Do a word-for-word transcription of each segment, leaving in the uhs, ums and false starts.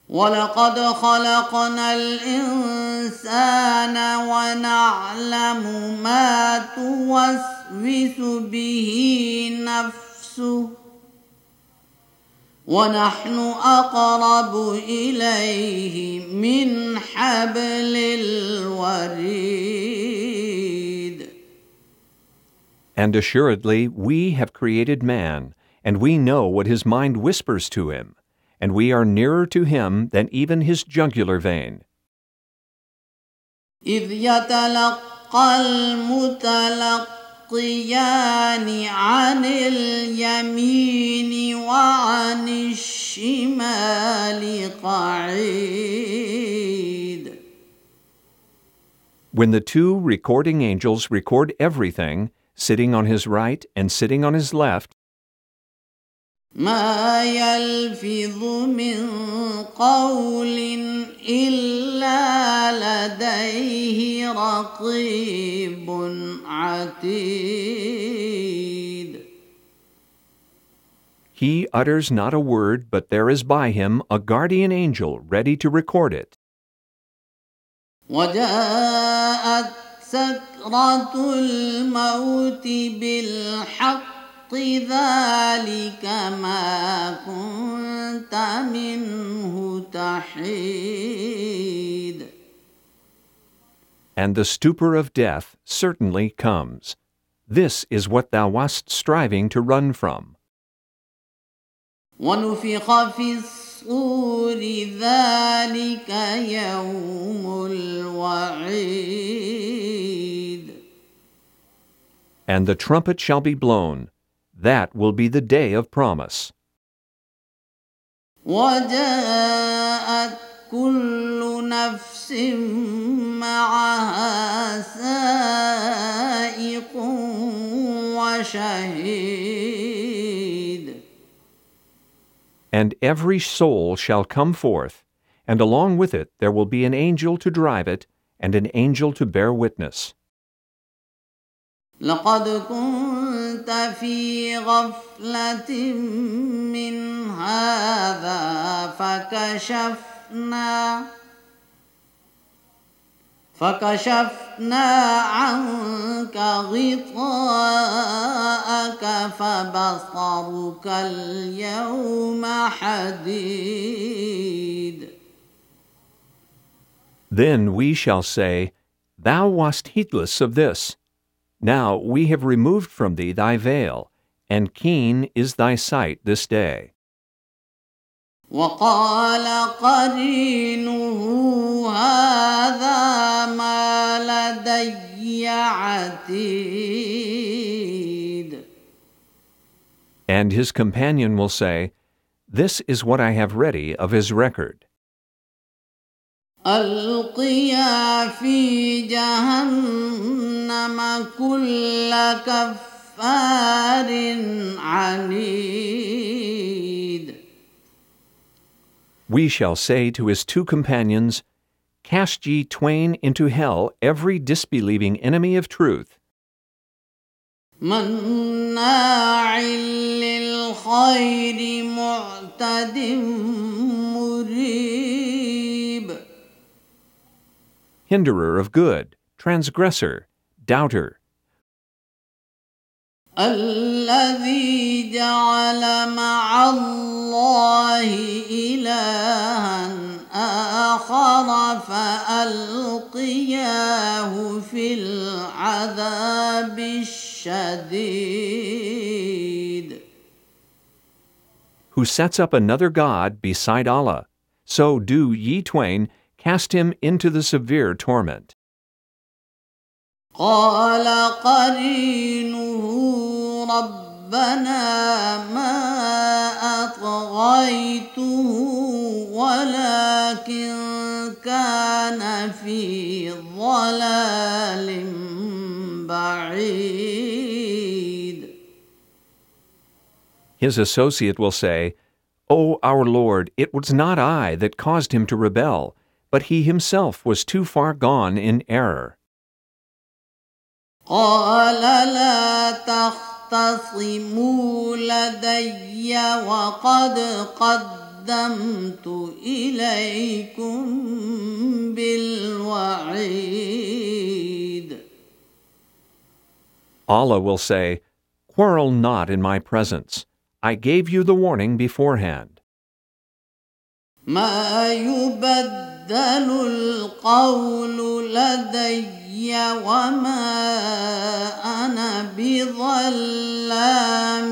وَلَقَدْ خَلَقْنَا الْإِنسَانَ وَنَعْلَمُ مَا تُوَسْوِسُ بِهِ نَفْسُهُ وَنَحْنُ أَقْرَبُ إِلَيْهِ مِنْ حَبْلِ الْوَرِيدِ. And assuredly we have created man, and we know what his mind whispers to him, and we are nearer to him than even his jugular vein. إِذْ يَتَلَقَّى الْمُتَلَقِّيَانِ عَنِ الْيَمِينِ وَعَنِ الشِّمَالِ قَعِيدٌ. When the two recording angels record everything, sitting on his right and sitting on his left, ما يلفظ من قول إلا لديه رقيب عتيد. He utters not a word, but there is by him a guardian angel ready to record it. وجاءت سكرة الموت بالحق ذلك ما كنت منه تحيد. And the stupor of death certainly comes. This is what thou wast striving to run from. ونفخ في الصور ذلك يوم الوعيد. And the trumpet shall be blown. That will be the day of promise. وجاءت كل نفس معها سائق وشهيد. And every soul shall come forth, and along with it there will be an angel to drive it, and an angel to bear witness. لقد كنت في غفلة من هذا فكشفنا فكشفنا عنك غطاءك فبصرك اليوم حديد. Then we shall say, Thou wast heedless of this. Now we have removed from thee thy veil, and keen is thy sight this day. وقال قرينه هذا ما لدي عتيد. And his companion will say, This is what I have ready of his record. ألقيا في جهنم كل كفار عنيد. We shall say to his two companions, Cast ye twain into hell every disbelieving enemy of truth, مناع للخير معتد مريب. hinderer of good, transgressor, doubter, الذي جعل مع الله إلها آخر فألقياه في العذاب الشديد. who sets up another God beside Allah. So do ye twain cast him into the severe torment. قال قرينه ربنا ما أطغيته ولكن كان في ضلال بعيد. His associate will say, O our Lord, it was not I that caused him to rebel, but he himself was too far gone in error. قال لا تختصموا لدي وقد قدمت قدمت إليكم بالوعيد. Allah will say, "Quarrel not in my presence. I gave you the warning beforehand." ما يبدل القول لدي وما أنا بظلام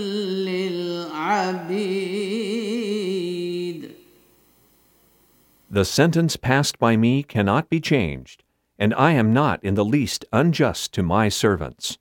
للعبيد. The sentence passed by me cannot be changed, and I am not in the least unjust to my servants.